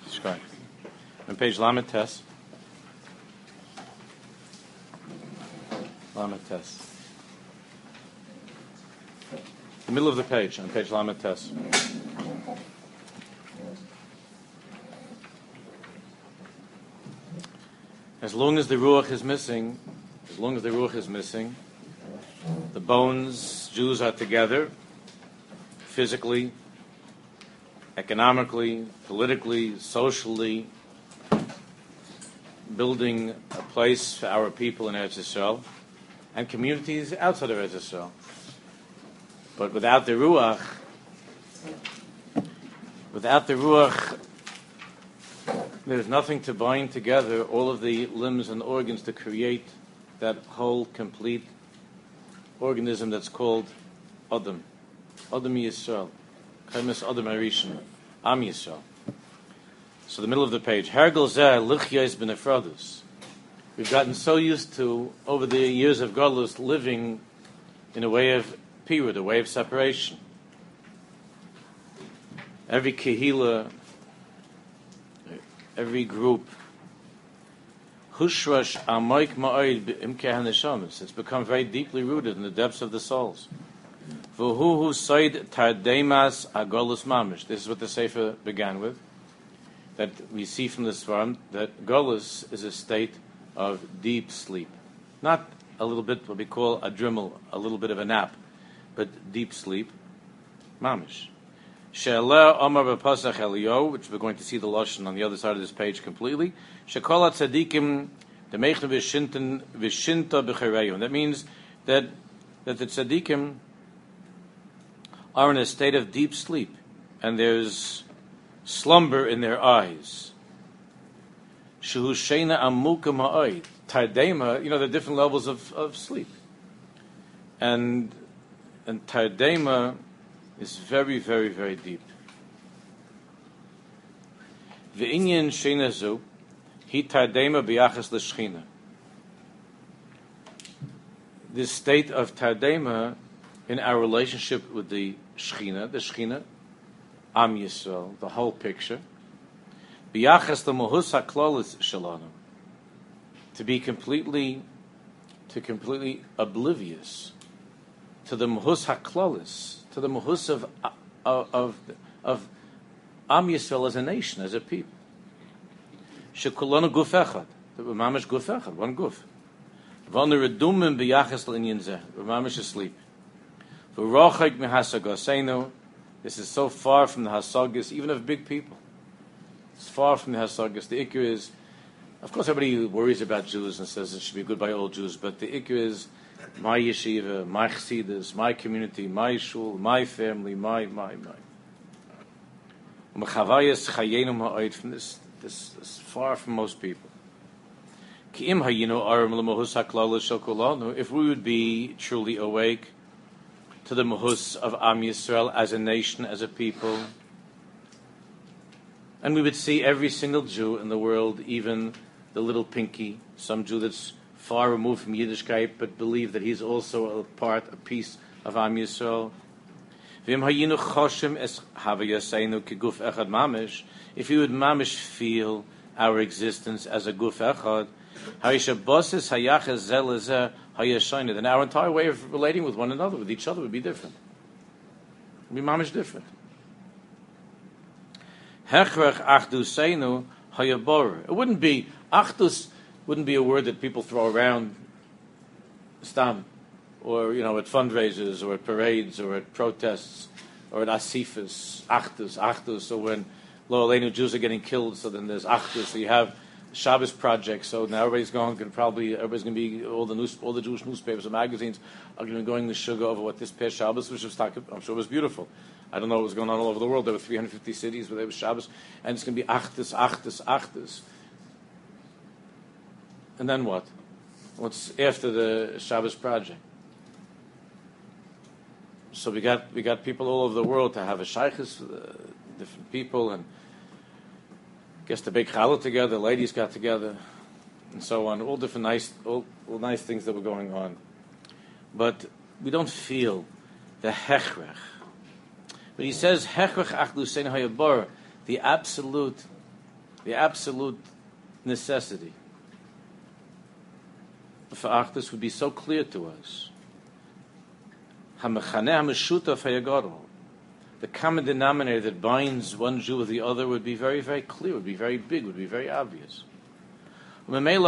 Shkai. On page Lamed Tes. Lamed Tes. The middle of the page, on page Lamed Tes. As long as the Ruach is missing, the bones, Jews are together, physically, economically, politically, socially, building a place for our people in Eretz Yisrael and communities outside of Eretz Yisrael. But without the Ruach, there's nothing to bind together all of the limbs and organs to create that whole, complete organism that's called Adam. Adam Yisrael. Chemes Adam Harishon. Am Yisrael. So the middle of the page. Hergel zeh lichyos b'nefradus. We've gotten so used to, over the years of Gadlus, living in a way of pirud, a way of separation. Every kehila, every group, hushrash amoik ma'oid b'imkei haneshamis. It's become very deeply rooted in the depths of the souls. V'huhu soid tardemas agolus mamish. This is what the Sefer began with. That we see from this farm that golus is a state of deep sleep, not a little bit what we call a drimmel, a little bit of a nap, but deep sleep, mamish. She'aleh Omar b'Pasach Eliyahu, which we're going to see the lashon on the other side of this page completely. She'kol tzadikim demeichnu v'shinta b'chereyu. That means that the tzadikim are in a state of deep sleep, and there's slumber in their eyes. Shehu sheina amuka ma'oid. Tardema, the different levels of sleep. And tardema is very, very, very deep. V'inyan sheina zu, hi tardema b'yachas l'shchina. This state of tardema in our relationship with the Shechina, Am Yisrael, the whole picture, b'yachas l'mohus ha'klolis shalanu, to be completely oblivious to the mohus ha'klolis, to the mohus of Am Yisrael as a nation, as a people. Shekulanu guf echad, the mamish guf echad, one guf. V'anu redumim b'yachas l'inyan zeh, the mamish asleep. V'rochek mihasagaseinu. This is so far from the hasagas, even of big people. It's far from the hasagas. The ikr is, of course, everybody worries about Jews and says it should be good by all Jews, but the ikr is my yeshiva, my chassidus, my community, my shul, my family, my. Umechavayas chayenu ha'oid, from this is far from most people. Ki'im hayinu aram l'mohus ha'klal shel kulanu. If we would be truly awake to the mahus of Am Yisrael as a nation, as a people, and we would see every single Jew in the world, even the little pinky, some Jew that's far removed from Yiddishkeit, but believe that he's also a piece of Am Yisrael. If we would mamish feel our existence as a guf echad, then our entire way of relating with one another, with each other, would be different. It would be mamish different. It wouldn't be, achdus wouldn't be a word that people throw around stam, or at fundraisers, or at parades, or at protests, or at asifas, achdus, or when Lo Aleinu Jews are getting killed, so then there's achdus, so you have Shabbos project, so now everybody's going to be, all the Jewish newspapers and magazines are going to be going to sugar over what this past Shabbos, which was, I'm sure was beautiful. I don't know what was going on all over the world. There were 350 cities where there was Shabbos, and it's going to be achdus. And then what? What's after the Shabbos project? So we got people all over the world to have a shaykhis, different people, and guess the big challah together, ladies got together, and so on. All different nice things that were going on, but we don't feel the hechrech. But he says hechrech achdusein hayabar, the absolute the absolute necessity for Achdus would be so clear to us. HaMechaneh HaMeshutaf HaYagadol. The common denominator that binds one Jew with the other would be very, very clear, would be very big, would be very obvious. And then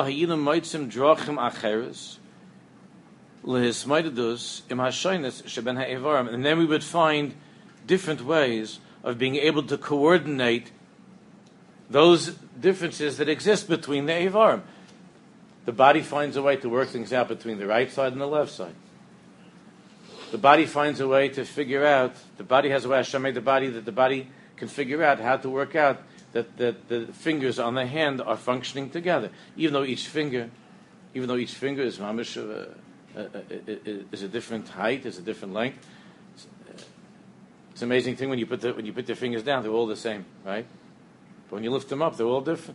we would find different ways of being able to coordinate those differences that exist between the Eivarim. The body finds a way to work things out between the right side and the left side. The body finds a way to figure out, the body has a way, Hashem made the body, that the body can figure out how to work out that the fingers on the hand are functioning together. Even though each finger is mamish, is a different height, is a different length. It's an amazing thing when you put your fingers down, they're all the same, right? But when you lift them up, they're all different.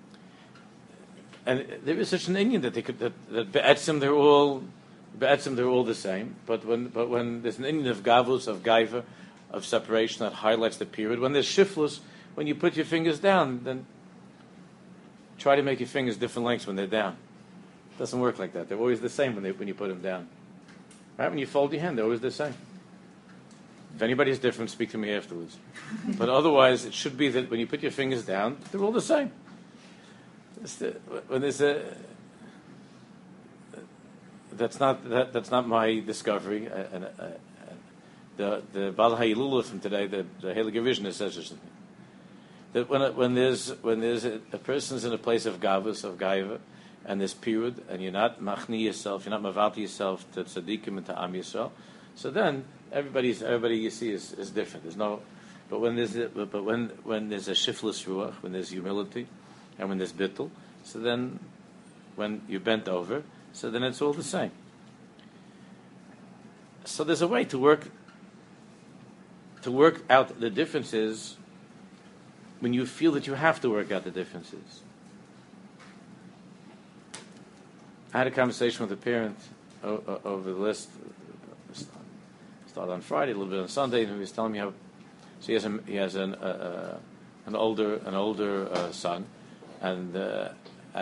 And there is such an Indian that be'etzim they're all the same. But when there's an Indian of gavus, of gaiva, of separation that highlights the period, when there's shiflus, when you put your fingers down, then try to make your fingers different lengths when they're down. It doesn't work like that. They're always the same when you put them down. Right? When you fold your hand, they're always the same. If anybody's different, speak to me afterwards. But otherwise, it should be that when you put your fingers down, they're all the same. When there's that's not my discovery. The Baal HaYilula from today, the Heilige Vision, says something. That when there's a person's in a place of gavus, of gaiva, and this period, and you're not machni yourself, you're not mavalti yourself to tzaddikim and to am Yisrael, so then everybody you see is different. There's no, but when there's a shiflus ruach, when there's humility, and when there's bittul, so then when you bent over, so then it's all the same. So there's a way to work out the differences when you feel that you have to work out the differences. I had a conversation with a parent over the list. Started on Friday, a little bit on Sunday, and he was telling me how he has an older son, and they're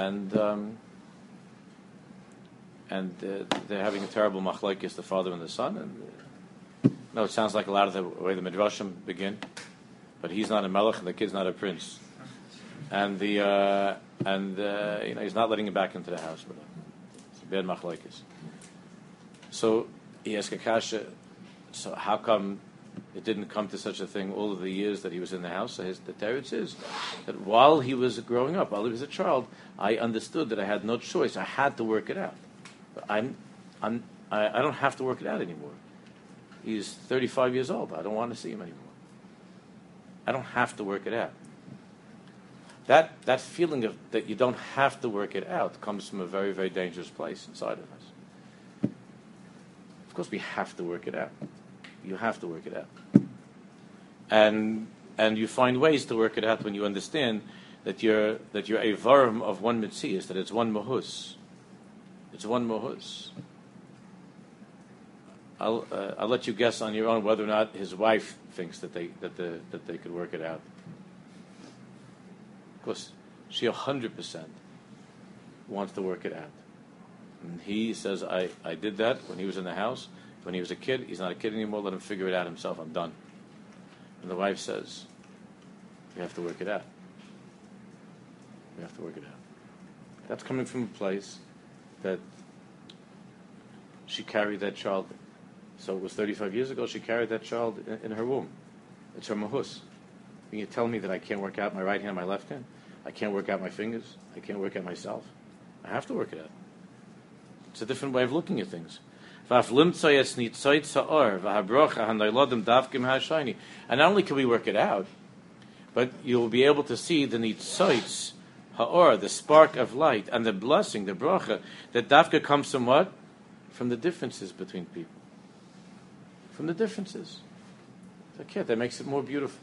having a terrible machlokes, the father and the son. And no, it sounds like a lot of the way the midrashim begin. But he's not a melech, and the kid's not a prince, and he's not letting him back into the house. But it's a bad machlokes. So he asked Akasha, so how come it didn't come to such a thing all of the years that he was in the house? So the teretz is that while he was growing up, while he was a child, I understood that I had no choice. I had to work it out. But I don't have to work it out anymore. He's 35 years old. I don't want to see him anymore. I don't have to work it out. That feeling of that you don't have to work it out comes from a very, very dangerous place inside of us. Of course, we have to work it out. You have to work it out, and you find ways to work it out when you understand that you're a varum of one mitzias, that it's one mahus. It's one mahus. I'll let you guess on your own whether or not his wife thinks that they could work it out. Of course, she 100% wants to work it out. And he says, I did that when he was in the house. When he was a kid, he's not a kid anymore. Let him figure it out himself. I'm done. And the wife says, we have to work it out. We have to work it out. That's coming from a place that she carried that child. So it was 35 years ago, she carried that child in her womb. It's her mahus. When you tell me that I can't work out my right hand, my left hand, I can't work out my fingers, I can't work out myself, I have to work it out. It's a different way of looking at things. And not only can we work it out, but you'll be able to see the nitzoitz ha'or, the spark of light, and the blessing, the bracha, that dafka comes from what? From the differences between people. From the differences. That makes it more beautiful.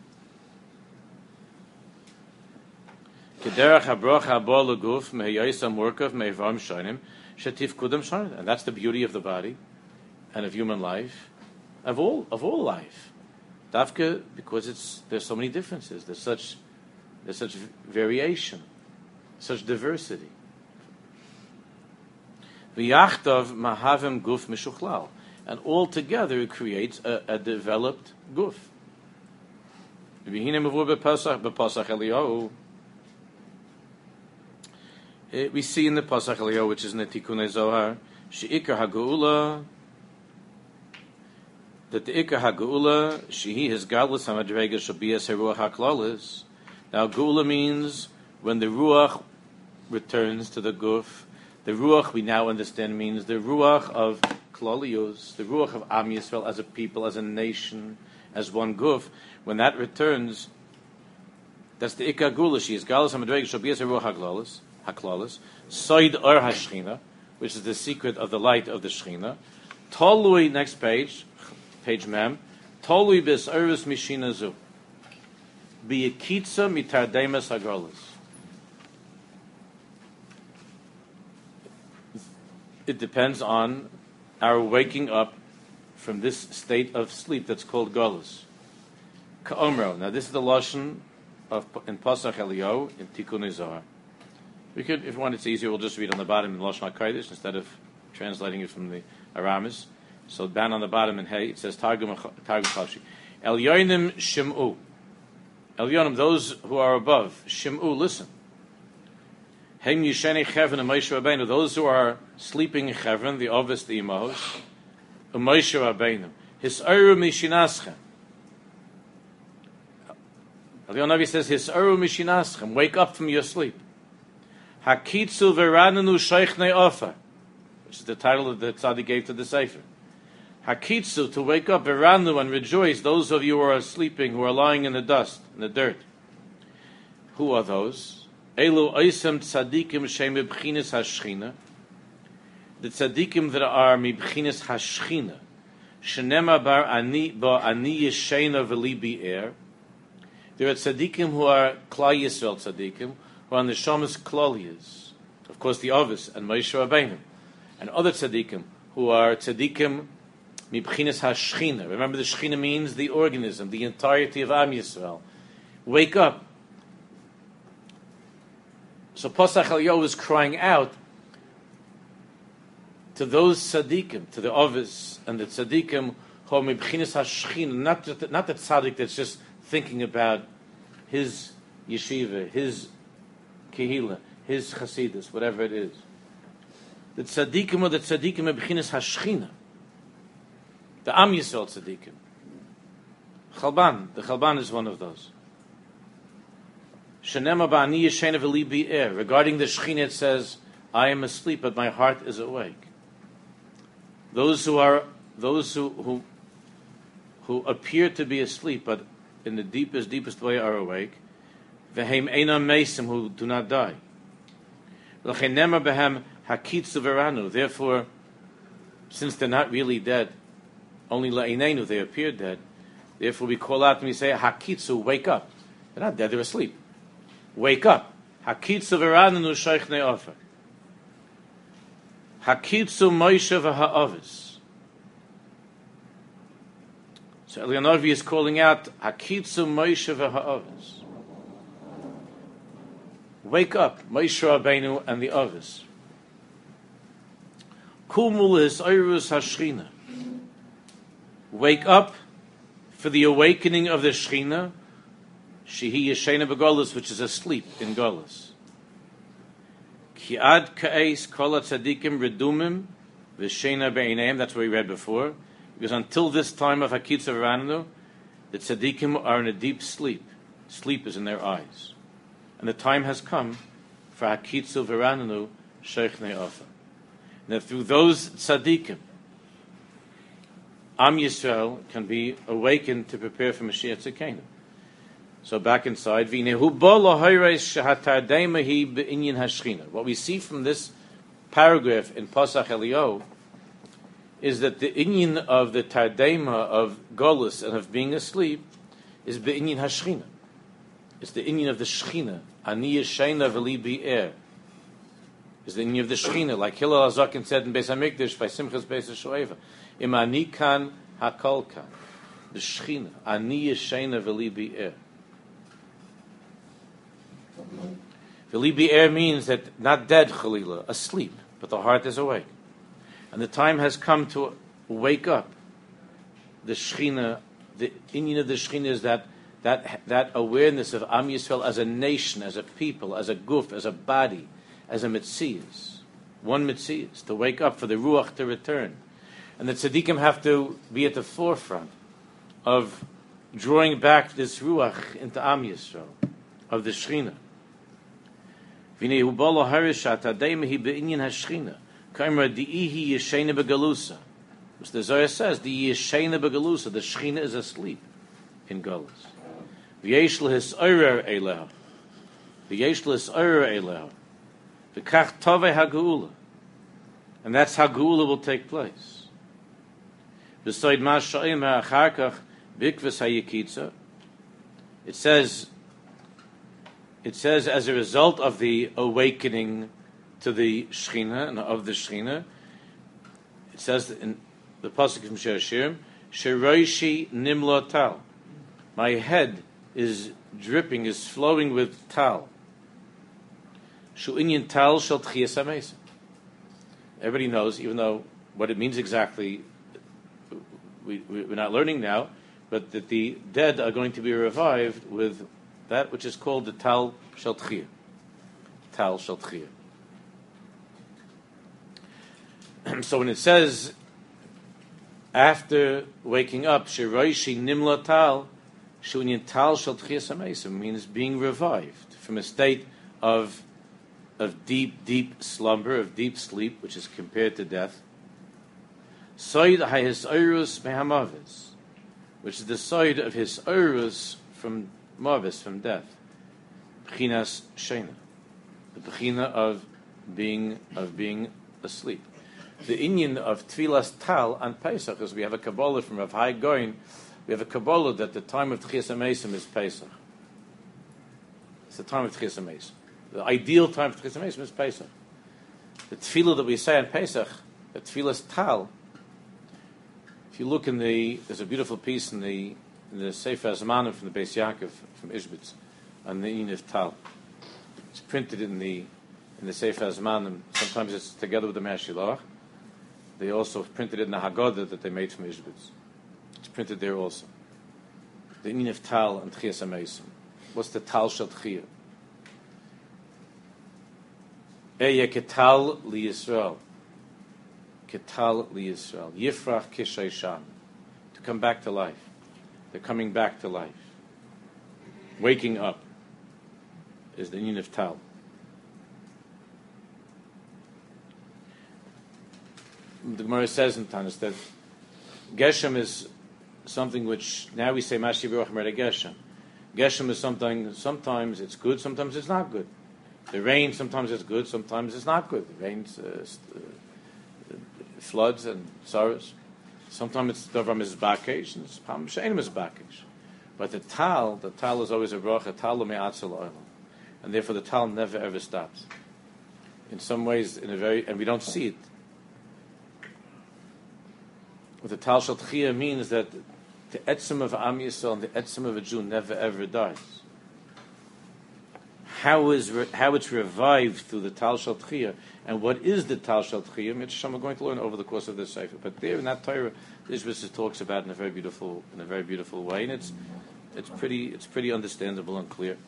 And that's the beauty of the body and of human life, of all life. Dafka, because there's so many differences. There's There's such variation, such diversity. V'yachtav mahavim guf mishuchlal. And all together it creates a developed guf. We see in the Pasach Eliyahu, which is in the Tikkun Zohar, she'ikar ha'geula, that the ikar ha'geula, shehi his gadlus hamadrega shabias haruach haklalis. Now, geula means when the ruach returns to the guf. The ruach we now understand means the ruach of klalius, the ruach of Am Yisrael as a people, as a nation, as one guf. When that returns, that's the ikar geula. She is gadlus hamadrega shabias haruach haklalis. Soid or hashchina, which is the secret of the light of the Shechina. Tolui, next page mem. Tolui bis erus mishina zu. Be kitza mitardemas hagolas. It depends on our waking up from this state of sleep that's called golas. Ka'omro. Now this is the lashon of in Pasach Eliyahu in Tikkun Zohar. We could, if we want, it's easier. We'll just read on the bottom in Lashon HaKodesh instead of translating it from the Aramis. So down on the bottom in Hey, it says Targum Chashi. Elyonim Shim'u. Elyonim, those who are above. Shim'u, listen. Hem Yisheni Chevron and Moshe Rabbeinu. Those who are sleeping in Chevron, the Ovis, the Imahos. Moshe Rabbeinu. His'aru Mishinaschem. Elyonavi says, His'aru Mishinaschem. Wake up from your sleep. Hakitzu verananu sheichne ofer, which is the title that the tzaddik gave to the sefer. Hakitzu, to wake up, veranu, and rejoice, those of you who are sleeping, who are lying in the dust, in the dirt. Who are those? Elu oisem tzaddikim shem mibchinis hashchina. The tzaddikim that are mibchinis hashchina. Shenema bar ani yeshena v'li bi'er. There are tzaddikim who are Klal Yisrael tzaddikim, who are on the Shomas Klolias, of course the Ovis and Moshe Rabbeinu, and other tzaddikim who are tzaddikim mibchinas hashchina. Remember, the Shechina means the organism, the entirety of Am Yisrael. Wake up. So Pasach Eliyahu is crying out to those tzaddikim, to the Ovis and the tzaddikim who are mibchinas hashchina, not the tzaddik that's just thinking about his yeshiva, his Kehila, his Chasidus, whatever it is. The tzaddikim or the tzaddikim b'chinas hashchina. The Am Yisrael tzaddikim. Chalban, the Chalban is one of those. Shenema ba'ani yeshena v'li bi'er. Regarding the Shechina, it says, I am asleep, but my heart is awake. Those who appear to be asleep, but in the deepest way are awake. V'heim einam meisim, who do not die. L'chein nemar behem hakitzu veranu. Therefore, since they're not really dead, only la'inenu, they appear dead. Therefore, we call out and we say, hakitzu, wake up. They're not dead, they're asleep. Wake up. Hakitzu veranu sheichne ofer. Hakitzu Moshe v'ha'ovis. So Eliyahu is calling out, Hakitzu Moshe v'ha'ovis. Wake up, Moshe Rabbeinu and the others. Kumul is Eirus Hashchina. Wake up for the awakening of the Shechina, Shehi Yeshena B'Golus, which is asleep in Golus. Ki ad ka'eis kol tzadikim redumim v'shena be'inayim. That's what we read before. Because until this time of Hakitza V'Rananu, the tzadikim are in a deep sleep. Sleep is in their eyes. And the time has come for Hakitzu V'Rananu Sheichne Ofer. Now through those tzaddikim, Am Yisrael can be awakened to prepare for Mashiach Tzidkenu. So back inside, what we see from this paragraph in Pasach Eliyahu is that the inyan of the Tardema of Golus and of being asleep is be'inyan hashchina. It's the inyan of the Shechina. Ani yeshena v'li bi'er. It's the inyan of the Shechina, like Hillel HaZaken said in Beis HaMikdash by Simchas Beis HaShoeva. Im ani kan hakol kan. The Shechina. Ani yeshena v'li bi'er. V'li air means that not dead, chalila, asleep, but the heart is awake. And the time has come to wake up. The Shechina, the inyan of the Shechina is that awareness of Am Yisrael as a nation, as a people, as a guf, as a body, as a mitzias. One mitzias, to wake up, for the Ruach to return. And the tzaddikim have to be at the forefront of drawing back this Ruach into Am Yisrael, of the Shechina. V'nei hu bo laharish atadei mehi be'inyan hashchina. Kaimer di'ihi yeshena begalusa. Which the Zohar says, the yeshena begalusa, the Shechina is asleep in Galus. V'yesh l'his'orer eleha. V'yesh l'his'orer eleha. V'kach tovei ha'geula. And that's how Geula will take place. B'soid ma sha'im ha'achar kach bikvus ha'yekitza. It says as a result of the awakening to the Shechina and of the Shechina, it says in the pasuk from Shir Hashirim, Sheroishi nimlo tal. My head is dripping, is flowing with tal. Shu inyan tal shel tchiyas hamesim. Everybody knows, even though what it means exactly, we're not learning now, but that the dead are going to be revived with that which is called the tal shel tchiyah. Tal shel tchiyah. So when it says, after waking up, Sheroishi nimla tal, Shunyan tal shel tchiyas hamesim, means being revived from a state of deep slumber, of deep sleep, which is compared to death. Soid hahisoirus mehamavis, which is the side of his oirus from mavis, from death. B'chinas shena, the b'china of being asleep. The inyan of Tfilas Tal on Pesach is we have a Kabbalah from Rav Hai Goin. We have a Kabbalah that the time of Tchias HaMesim is Pesach. It's the time of Tchias HaMesim. The ideal time for Tchias HaMesim is Pesach. The Tfilah that we say on Pesach, the Tfilas Tal, if you look there's a beautiful piece in the Sefer Zmanim from the Beis Yaakov, from Ishbitz, on the inyan of Tal. It's printed in the Sefer Zmanim. Sometimes it's together with the Meshilach. They also printed it in the Haggadah that they made from Ishbitz. It's printed there also. The inyan of Tal and Tchias HaMesim. What's the Tal Shel Tchiyah? Eya ketal li Yisrael. Ketal li Yisrael. Yifrach kishay sham. To come back to life. They're coming back to life. Waking up is the inyan of Tal. The Gemara says in Tanis that Geshem is something which now we say Mashi Baruch Merda Geshem. Geshem is something. Sometimes it's good, sometimes it's not good. The rain sometimes it's good, sometimes it's not good. The rains, floods and sorrows. Sometimes it's Davar Mizbakesh and it's Pam Shein Mizbakesh. But the Tal is always a bracha. Tal me'atzel olam, and therefore the Tal never ever stops. In some ways, and we don't see it. What the Tal Shel Tchiyah means that the etzem of Am Yisrael and the etzem of a Jew never ever dies. How it's revived through the Tal Shel Tchiyah, and what is the Tal Shel Tchiyah? Mitzvah we're going to learn over the course of this sefer. But there in that Torah, the Ishbitz talks about in a very beautiful way, and it's pretty understandable and clear.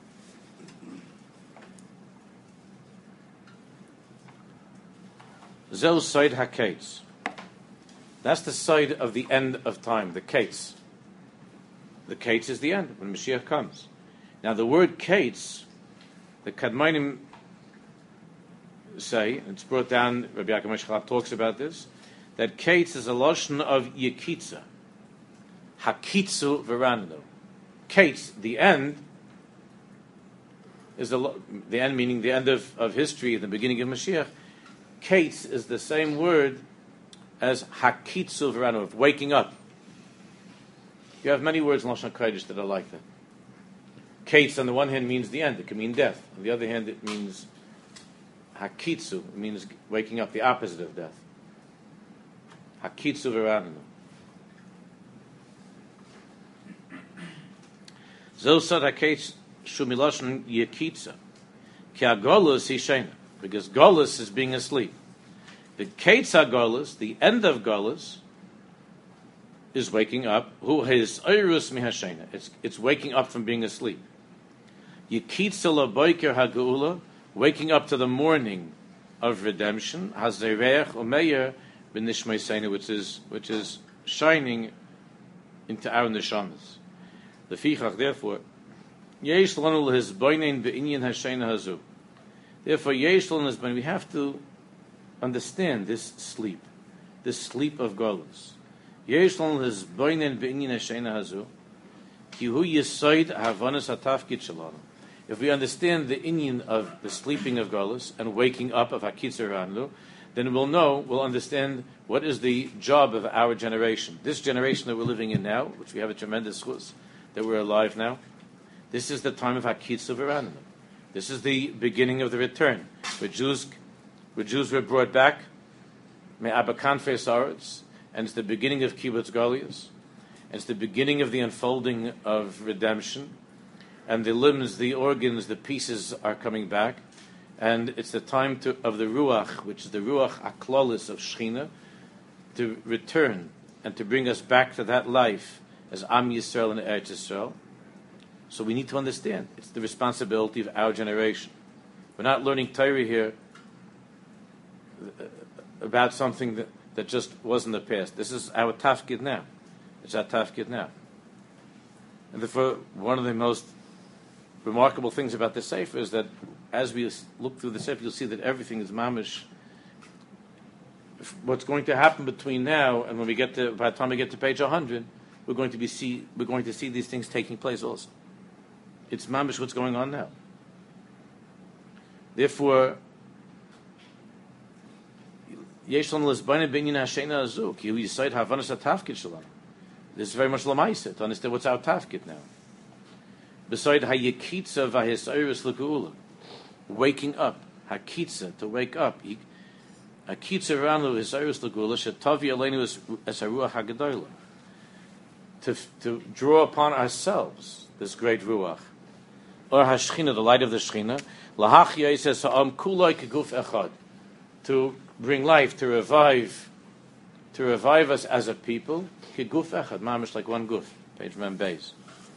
Zel Side HaKates. That's the side of the end of time, the Kates. The Kates is the end, when Mashiach comes. Now the word Kates, the Kadmonim say, and it's brought down, Rabbi Yaakov Meshchalab talks about this, that Kates is a loshon of Yekitza. Hakitzu verando. Kates, the end, is the end meaning the end of history, the beginning of Mashiach. Kates is the same word as hakitzu verano, of waking up. You have many words in Lashon Kodesh that are like that. Kates on the one hand means the end; it can mean death. On the other hand, it means hakitzu. It means waking up, the opposite of death. Hakitzu verano. Zosad hakates shumiloshin yekitza. Ki agolus ishena, because golus is being asleep. The ketza golus, the end of golus, is waking up. Who has oirus mihashena? It's waking up from being asleep. Yekitza laboiker hageula, waking up to the morning of redemption. Hazereach umeyer b'nishmeisena, which is shining into our neshamas. The fichach, therefore, yesh lanu lehizboinen be'inyan hashena hazu. Therefore, yesh lanu lehizboinen, we have to understand this sleep of golus. Yesh lanu lehizboinen be'inyan hashena hazu, ki hu yisoid havanas hatafkid shalanu. If we understand the inyan of the sleeping of golus and waking up of hakitzer ranlu, then we'll understand what is the job of our generation. This generation that we're living in now, which we have a tremendous chus that we're alive now, this is the time of hakitzer v'ranlu. This is the beginning of the return, where Jews were brought back, me'abakan fe'saretz, and it's the beginning of kibbutz galius, and it's the beginning of the unfolding of redemption, and the limbs, the organs, the pieces are coming back, and it's the time of the ruach, which is the ruach aklolis of Shechina, to return and to bring us back to that life as Am Yisrael and Eretz Yisrael. So we need to understand it's the responsibility of our generation. We're not learning Torah here about something that just was in the past. This is our tafkid now. It's our tafkid now. And therefore, one of the most remarkable things about the Sefer is that as we look through the Sefer, you'll see that everything is mamish. What's going to happen between now and when by the time we get to page 100, we're going to see these things taking place also. It's mamish what's going on now. Therefore, this is very much lamaisa to understand what's our tafkid now. Beside hayekitza v'hayisayrus l'geula, waking up, hakitza, to wake up. Hakitza ranu hisayrus l'geula shetavi aleinu es haruach hagadola, to draw upon ourselves this great ruach, or hashchina, the light of the Shechina, lahachya says ha'am kulay keguf echad, to bring life, to revive us as a people, keguf echad, mamish like one guf. Page Mem Beis.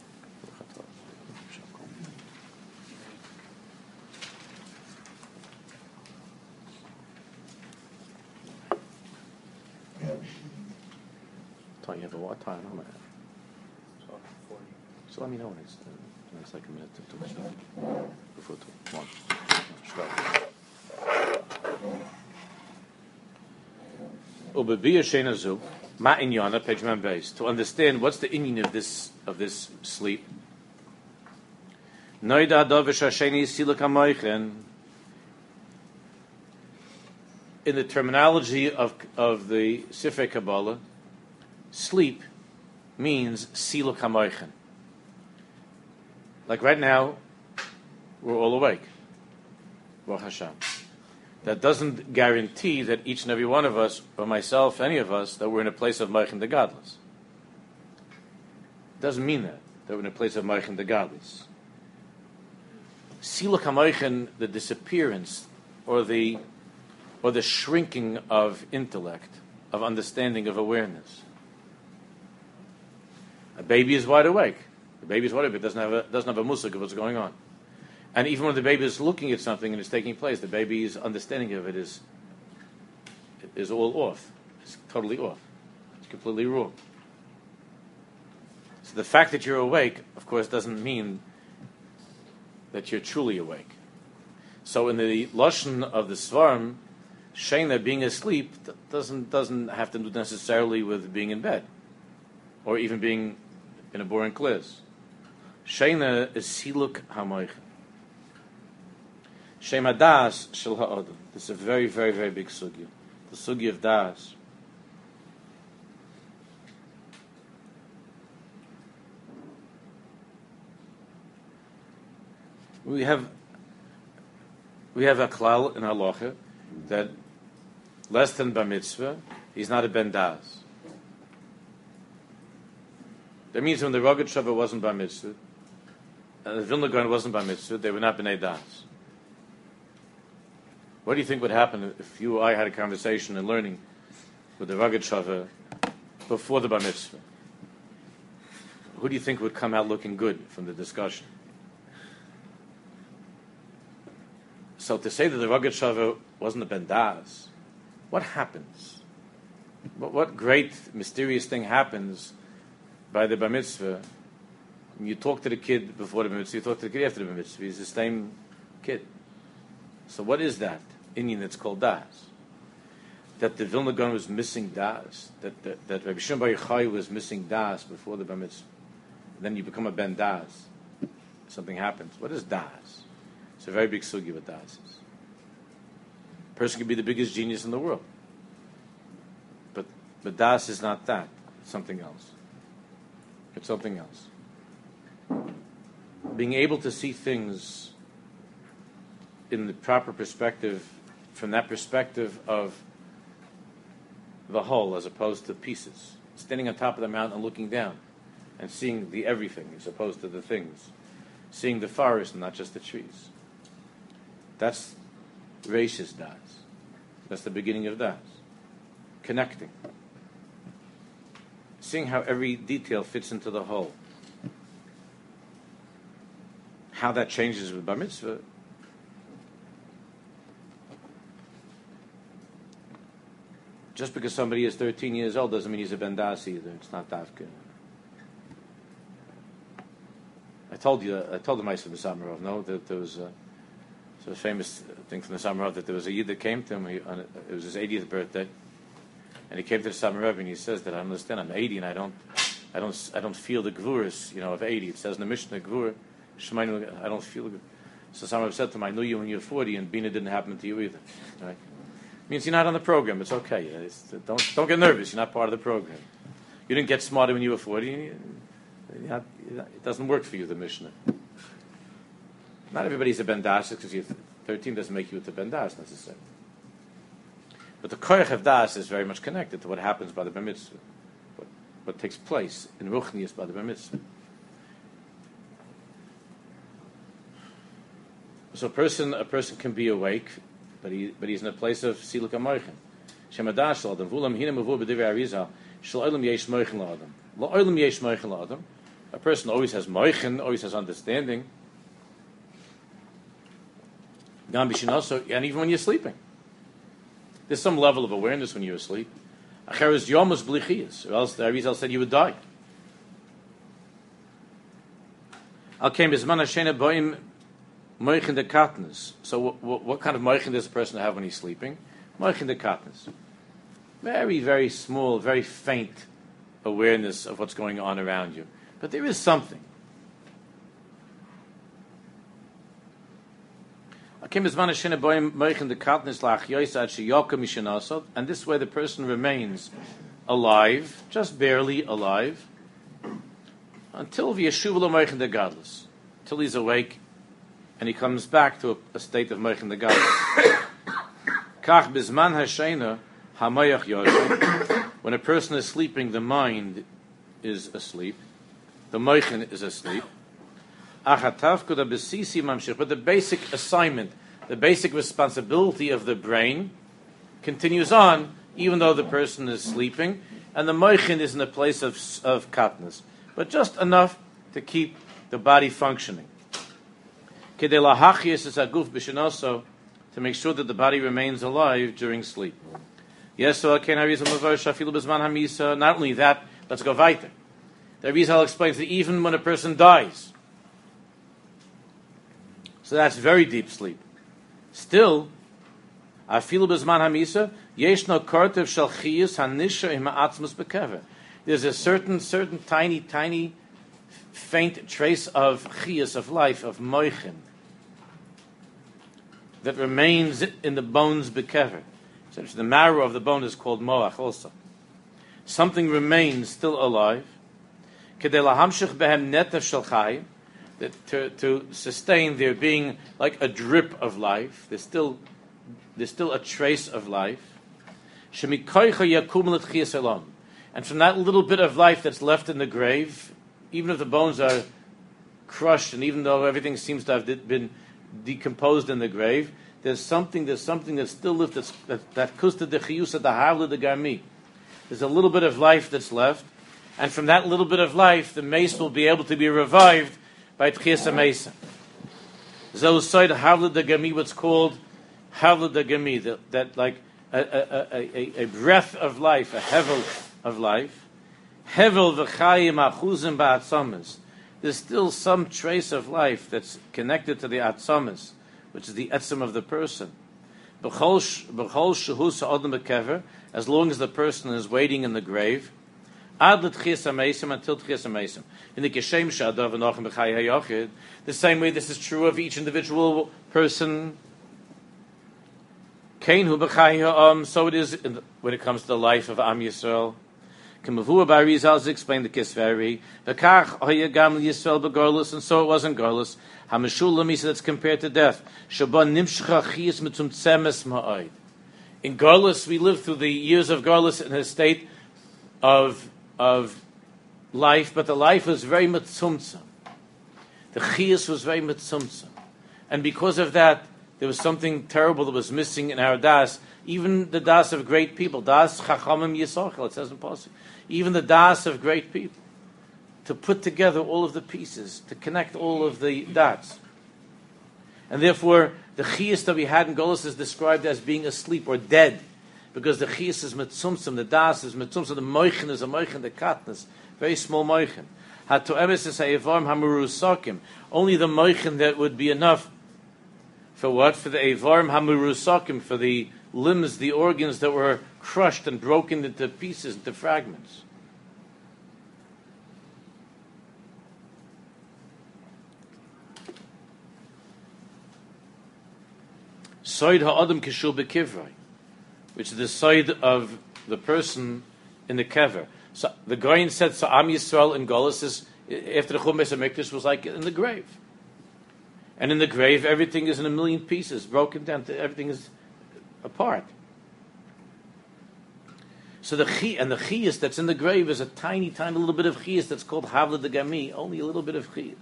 You have a what time? I'm at. So let me know when it's like a minute to before 1. Ubebiyah shenazu ma inyana page man base, to understand what's the inyan of this sleep. Noida davish hasheni siluk hamoichen. In the terminology of the Sifrei Kabbalah, sleep means siluk hamoichen. Like right now, we're all awake. Baruch Hashem. That doesn't guarantee that each and every one of us, or myself, any of us, that we're in a place of moichen the godless. It doesn't mean that we're in a place of moichen the godless. Siluk hamoichen, the disappearance, or the shrinking of intellect, of understanding, of awareness. A baby is wide awake. The baby is wide awake, but doesn't have a musik of what's going on. And even when the baby is looking at something and it's taking place, the baby's understanding of it is all off. It's totally off. It's completely wrong. So the fact that you're awake, of course, doesn't mean that you're truly awake. So in the lashon of the Svarim, Shena, being asleep, doesn't have to do necessarily with being in bed, or even being in a boring kliz. Shena is siluk hamoich. Shema das shel ha'odam. This is a very, very, very big sugya. The sugya of das. We have a klal in halacha that less than bar mitzvah, he's not a ben das. That means when the Rogat Shava wasn't bar mitzvah, the Vilna Gaon wasn't by mitzvah, they would not b'nei das. What do you think would happen if you or I had a conversation and learning with the Rogatchover before the bar mitzvah? Who do you think would come out looking good from the discussion? So to say that the Rogatchover wasn't a ben das, what happens? What great mysterious thing happens by the bar mitzvah? You talk to the kid before the bar mitzvah, you talk to the kid after the bar mitzvah. He's the same kid. So what is that Indian that's called das? That the Vilna Gaon was missing das. That Rabbi Shimon Bar Yochai was missing das before the bar mitzvah. Then you become a ben das. Something happens. What is das? It's a very big sugi what das is. A person can be the biggest genius in the world. But das is not that. It's something else. It's something else. Being able to see things in the proper perspective, from that perspective of the whole as opposed to pieces. Standing on top of the mountain and looking down and seeing the everything as opposed to the things. Seeing the forest and not just the trees. That's Reishis das. That's the beginning of das. Connecting. Seeing how every detail fits into the whole. How that changes with bar mitzvah. Just because somebody is 13 years old doesn't mean he's a ben das either. It's not dafka. I told the Meister of the Samarov, no, that there was a famous thing from the Samarov that there was a Yid that came to him. It was his 80th birthday, and he came to the Samarov and he says that I understand I'm 80 and I don't feel the gvuras, of 80. It says in the Mishnah gvur, I don't feel the. So Samarov said to him, I knew you when you were 40, and Bina didn't happen to you either. Right? Means you're not on the program. It's okay. Don't get nervous. You're not part of the program. You didn't get smarter when you were 40. It doesn't work for you, the Mishnah. Not everybody's a ben das because you're 13 doesn't make you a ben das necessarily. But the koyach of das is very much connected to what happens by the bar mitzvah, what takes place in ruchnius by the bar mitzvah. So a person can be awake, but he's in a place of siluk hamoichin. Shemadash l'adam v'ulam hina mavur b'divrei Arizal shel olam yesh moichin l'adam. L'olam yesh moichin l'adam. A person always has moichin, always has understanding. Gam b'shinaso, and even when you're sleeping, there's some level of awareness when you're asleep. Acheres yomus b'lichiyas, or else the Arizal said you would die. Al kem b'zman hashena boim. Moichin de katnas. So what kind of moichin does a person have when he's sleeping? Moichin de katnas. Very, very small, very faint awareness of what's going on around you. But there is something. And this way the person remains alive, just barely alive, until he's awake and he comes back to a state of Moichin the Gadol. Kach bizman hashena hamayach yoshin. When a person is sleeping, the mind is asleep. The Moichin is asleep. Achatavku da besisi mamshich. But the basic assignment, the basic responsibility of the brain continues on, even though the person is sleeping, and the Moichin is in a place of katnas, but just enough to keep the body functioning. To make sure that the body remains alive during sleep. Yes, not only that, let's go weiter. The Arizal explains that even when a person dies, so that's very deep sleep. Still, there's a certain tiny faint trace of chiyus, of life, of moichin, that remains in the bones bekever. So the marrow of the bone is called moach also. Something remains still alive. To sustain there being like a drip of life. There's still a trace of life. And from that little bit of life that's left in the grave, even if the bones are crushed, and even though everything seems to have been decomposed in the grave, there's something that's still left. That kusta de chiyusa da havla de garmi. There's a little bit of life that's left, and from that little bit of life, the mace will be able to be revived by tchias mesa. Zoside havla de garmi, what's called havla de garmi, that like a breath of life, a hevel of life. Hevel v'chayim achuzim ba'atzamas. There's still some trace of life that's connected to the atzamas, which is the etzem of the person. B'chol shehu sa'odem b'kever, as long as the person is waiting in the grave, ad l'tchias ha'meisim, until tchias ha'meisim. In the geshem sha'adav v'nochem b'chay ha'yochid, the same way this is true of each individual person. Kain hu b'chay ha'am, so it is when it comes to the life of Am Yisrael. K'mavua b'Arizal explained the Kisveri. V'kach hoya Yisrael b'gorlus, and so it wasn't gorlus. Hameshul he said that's compared to death. Shaban nimshcha chiyus mitzum tzemes ma'od. In gorlus, we lived through the years of gorlus in a state of life, but the life was very mitzumtzum. The chiyus was very mitzumtzum, and because of that, there was something terrible that was missing in our das. Even the das of great people, das chachamim yisachel, it says in Pasuk. Even the das of great people, to put together all of the pieces, to connect all of the dots. And therefore, the chiyus that we had in Golus is described as being asleep or dead, because the chiyus is mitzumtzum, the das is mitzumtzum, the moichin is a moichin, the katnas, very small moichin. Hatoemes is ha'evarm hamurusakim, only the moichin that would be enough. For what? For the evarm hamurusakim, for the limbs, the organs that were crushed and broken into pieces, into fragments. Soid ha'adam kishul bekivrei, which is the side of the person in the kever. So the Goyin said, so Am Yisrael in Golus is, after the Chumash HaMikdash, was like in the grave. And in the grave, everything is in a million pieces, broken down to everything is apart. So the chiyus that's in the grave is a tiny, tiny little bit of chiyus that's called havla de gami, only a little bit of chiyus.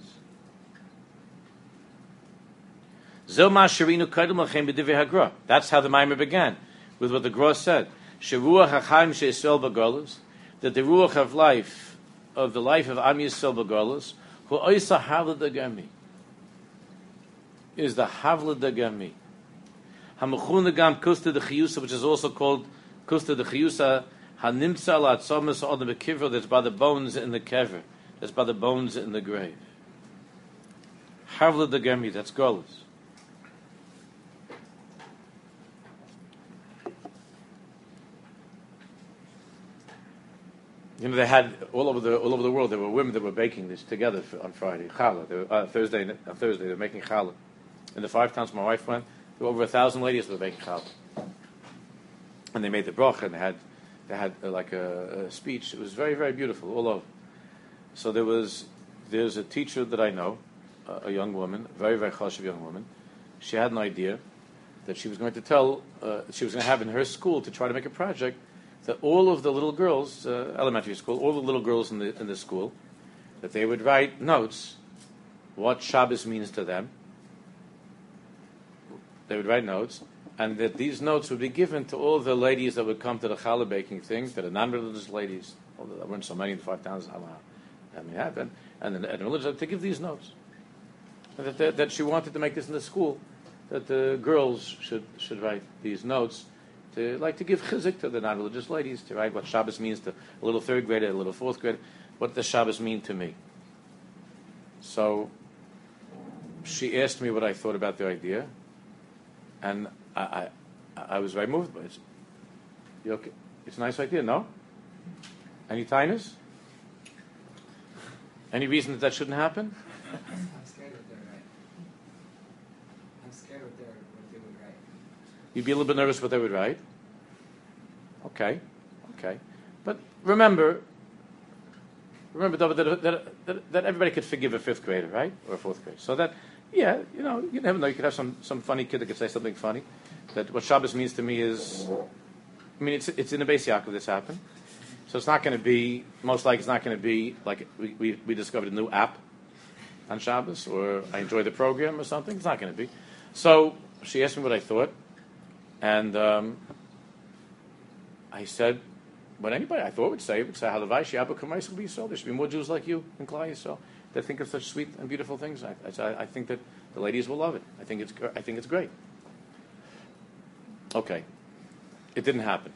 That's how the Maimer began, with what the Gra said. That the ruach of life, of the life of Am Yisrael B'Golus, who oisa havla de gami, is the havla de gami. Hamuchunagam kusta de chiyusa, which is also called kusta de chiyusa, hanimtza la'atzomas on the kever, that's by the bones in the kever, that's by the bones in the grave. Havla de gami, that's Golus. You know, they had all over the world. There were women that were baking this together on Friday. Challah. Thursday they were making challah. In the 5 towns my wife went, there were over 1,000 ladies that were baking challah, and they made the bracha, and they had like a speech. It was very, very beautiful all over. So there's a teacher that I know, a young woman, a very, very chashuv young woman. She had an idea that she was going to have in her school to try to make a project that all of the little girls, elementary school, all the little girls in the school, that they would write notes, what Shabbos means to them. They would write notes, and that these notes would be given to all the ladies that would come to the challah baking thing, to the non-religious ladies. Although there weren't so many in the 5 towns, that may happen, and the religious to give these notes. And that she wanted to make this in the school, that the girls should write these notes. To give chizik to the non-religious ladies, to write what Shabbos means to a little 3rd grader, a little 4th grader. What does Shabbos mean to me? So she asked me what I thought about the idea, and I was very moved by it. You okay? It's a nice idea, no? Any tinus? Any reason that shouldn't happen? I'm scared that they're right. I'm scared what they would write. You'd be a little bit nervous what they would write? Okay. But remember, that everybody could forgive a 5th grader, right? Or a 4th grader. So that, yeah, you never know. You could have some funny kid that could say something funny. That what Shabbos means to me is, it's in the Beis Yaakov this happened. So it's not going to be, most likely it's not going to be like we discovered a new app on Shabbos, or I enjoy the program or something. It's not going to be. So she asked me what I thought, and I said, what anybody I thought would say Halavai Shi'abu K'maisel B'Yisrael. There should be more Jews like you in Klal Yisrael that think of such sweet and beautiful things. I think that the ladies will love it. I think it's great. Okay, it didn't happen.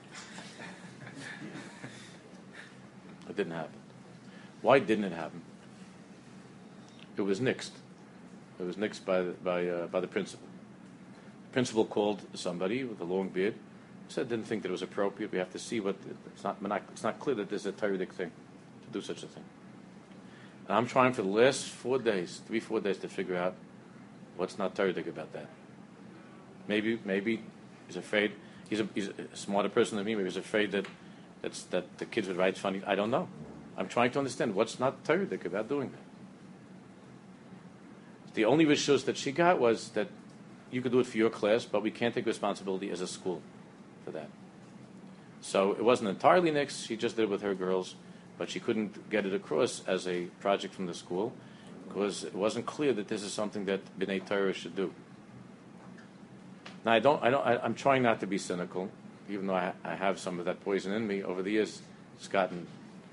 It didn't happen. Why didn't it happen? It was nixed. It was nixed by the principal. The principal called somebody with a long beard. Said didn't think that it was appropriate. We have to see what it's not clear that there's a Talmudic thing to do such a thing. And I'm trying for the last 4 days, 3-4 days, to figure out what's not Talmudic about that. Maybe he's afraid. He's a smarter person than me. Maybe he's afraid that the kids would write funny. I don't know. I'm trying to understand what's not Talmudic about doing that. The only rishus that she got was that you could do it for your class, but we can't take responsibility as a school for that. So it wasn't entirely nixed. She just did it with her girls, but she couldn't get it across as a project from the school because it wasn't clear that this is something that B'nai Torah should do. Now I'm trying not to be cynical, even though I have some of that poison in me. Over the years, it's gotten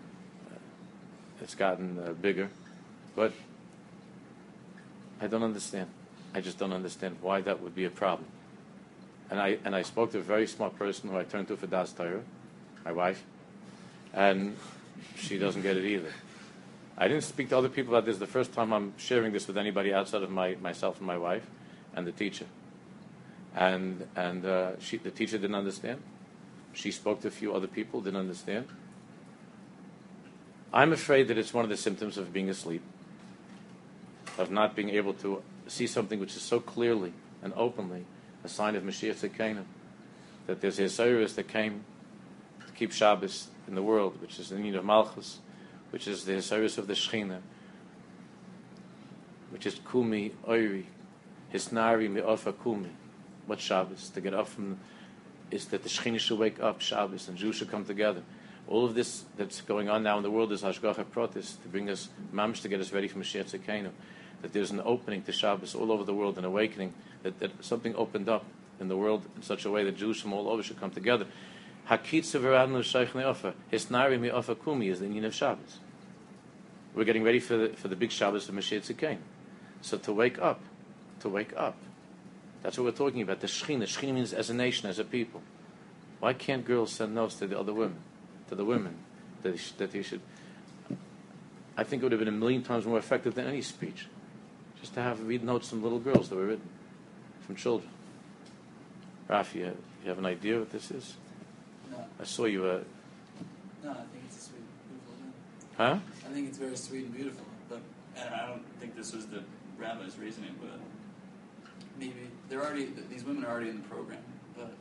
bigger, but I don't understand. I just don't understand why that would be a problem. And I spoke to a very smart person who I turned to for Das Torah, my wife, and she doesn't get it either. I didn't speak to other people about this. The first time I'm sharing this with anybody outside of myself and my wife and the teacher. And the teacher didn't understand. She spoke to a few other people, didn't understand. I'm afraid that it's one of the symptoms of being asleep, of not being able to see something which is so clearly and openly a sign of Mashiach Tzidkenu, that there's a Osiris that came to keep Shabbos in the world, which is the need of Malchus, which is the Osiris of the Shechina, which is Kumi Oiri, Hisnari Me'ofa Kumi. What Shabbos? To get up from is that the Shechina should wake up Shabbos and Jews should come together. All of this that's going on now in the world is Hashgacha Protis to bring us mamish to get us ready for Mashiach Tzidkenu. That there's an opening to Shabbos all over the world, an awakening, that something opened up in the world in such a way that Jews from all over should come together. Hakitza v'radnu shaykh ne'ofa, hisnari mi'ofa kumi is the meaning of Shabbos. We're getting ready for the big Shabbos of Mashiach Tzidkenu. So to wake up. That's what we're talking about. The Shechina. Shechina means as a nation, as a people. Why can't girls send notes to the other women, that they should? I think it would have been 1,000,000 times more effective than any speech. Just to read notes from little girls that were written from children. Rafi, you have an idea what this is? No. I saw you. No, I think it's a sweet, beautiful thing. Huh? I think it's very sweet and beautiful, but And I don't think this was the rabbi's reasoning, but maybe these women are already in the program. But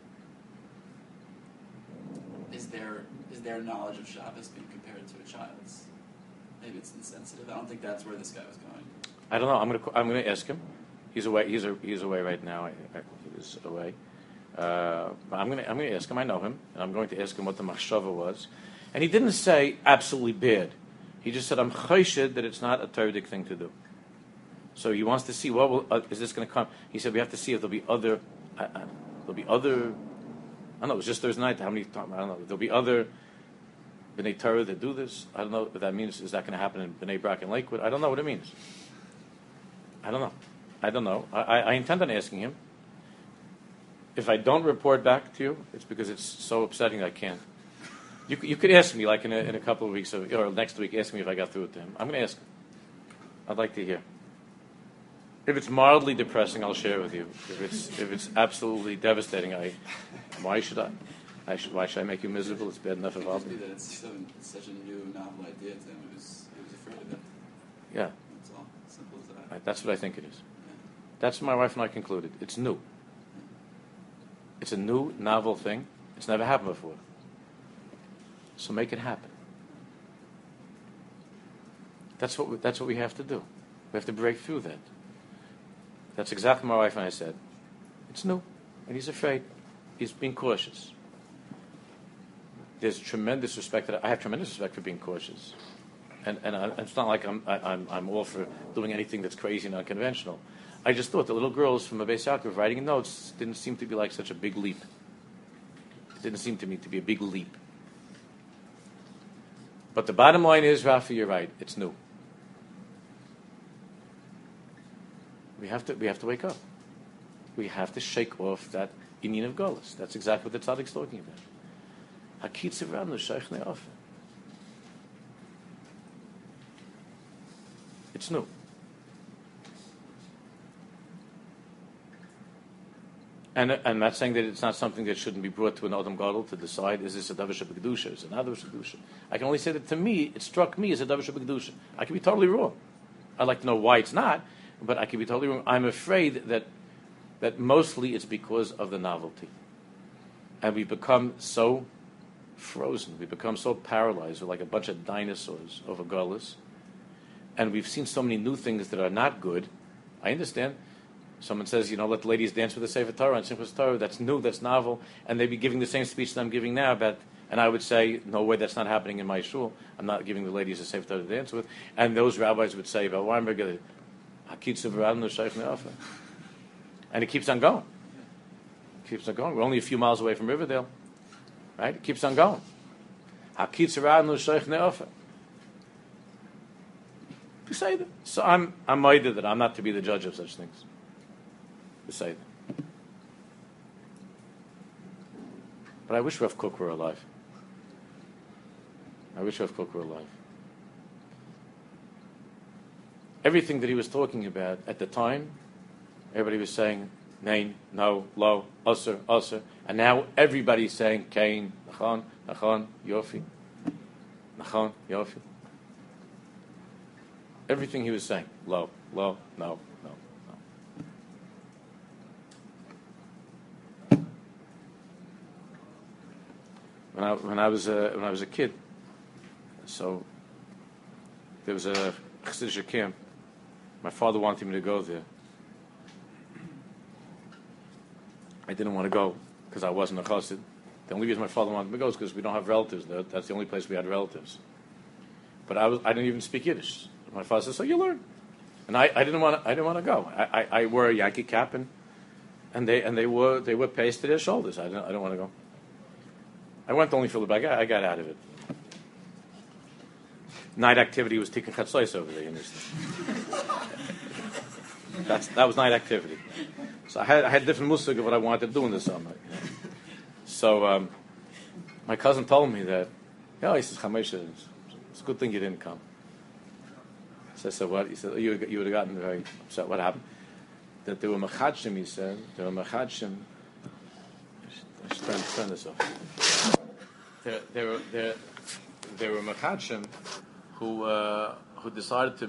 is their knowledge of Shabbos being compared to a child's? Maybe it's insensitive. I don't think that's where this guy was going. I don't know. I'm gonna ask him. He's away. He's away right now. He was away. I'm gonna ask him. I know him, and I'm going to ask him what the machshava was. And he didn't say absolutely bad. He just said I'm choshed that it's not a Talmudic thing to do. So he wants to see is this going to come? He said we have to see if there'll be other. There'll be other. I don't know. It was just Thursday night. How many times? I don't know. There'll be other B'nai Torah that do this. I don't know what that means. Is that going to happen in B'nai Brak and Lakewood? I don't know what it means. I don't know. I intend on asking him. If I don't report back to you, it's because it's so upsetting I can't. You could ask me like in a couple of weeks or next week. Ask me if I got through it to him. I'm going to ask him. I'd like to hear. If it's mildly depressing, I'll share it with you. If it's absolutely devastating, why should I? Why should I make you miserable? It's bad enough It if could I'll just be be. that it's such a new, novel idea to him. He was afraid of it. Yeah, That's all. Simple as that. that's what I think it is. Yeah. That's what my wife and I concluded. It's new. It's a new, novel thing. It's never happened before. So make it happen. That's what we have to do. We have to break through that. That's exactly what my wife and I said. It's new, and he's afraid. He's being cautious. There's tremendous respect. I have tremendous respect for being cautious. it's not like I'm all for doing anything that's crazy and unconventional. I just thought the little girls from Beis Yaakov writing notes didn't seem to be like such a big leap. It didn't seem to me to be a big leap. But the bottom line is, Rafi, you're right. It's new. We have to wake up. We have to shake off that inyan of Golus. That's exactly what the Tzaddik's talking about. Hakitz Ranu Sheikh Ne'afe. It's new. And I'm not saying that it's not something that shouldn't be brought to an Adam Gadol to decide, is this a Davar Shebekdusha, is it not a Davar Shebekdusha? I can only say that to me, it struck me as a Davar Shebekdusha. I could be totally wrong. I'd like to know why it's not, but I could be totally wrong. I'm afraid that mostly it's because of the novelty. And we've become so frozen, we've become so paralyzed, we're like a bunch of dinosaurs over Gullus. And we've seen so many new things that are not good. I understand. Someone says, let the ladies dance with the Sefer Torah and Simchas Torah. That's new, that's novel. And they'd be giving the same speech that I'm giving now and I would say, no way, that's not happening in my shul. I'm not giving the ladies a Sefer Torah to dance with. And those rabbis would say about Weinberg, and it keeps on going. It keeps on going. We're only a few miles away from Riverdale. Right? It keeps on going. So I'm minded that I'm not to be the judge of such things. Beside. But I wish Rav Kook were alive. Everything that he was talking about at the time, everybody was saying, Nein, no, lo, Asr, Asr. And now everybody's saying, Kain, Nachon, Nachon, Yofi. Nachon, Yofi. Everything he was saying, lo, no, no. When I was a kid, so there was a Chassidic camp. My father wanted me to go there. I didn't want to go because I wasn't a Chassid. The only reason my father wanted me to go is because we don't have relatives there. That's the only place we had relatives. But I didn't even speak Yiddish. My father said, "So you learn," and I didn't want to go. I wore a Yankee cap and they were pasted to their shoulders. I don't want to go. I went only for the bag. I got out of it. Night activity was Tikkun Chatzos over there. You understand? That was night activity. So I had different musig of what I wanted to do in the summer. So my cousin told me that. He says, "Chamesh, it's a good thing you didn't come." So I said, "What?" He said, "You would have gotten very upset." What happened? That there were machadshim. He said there were machadshim. I should turn this off. There were machadshim who decided to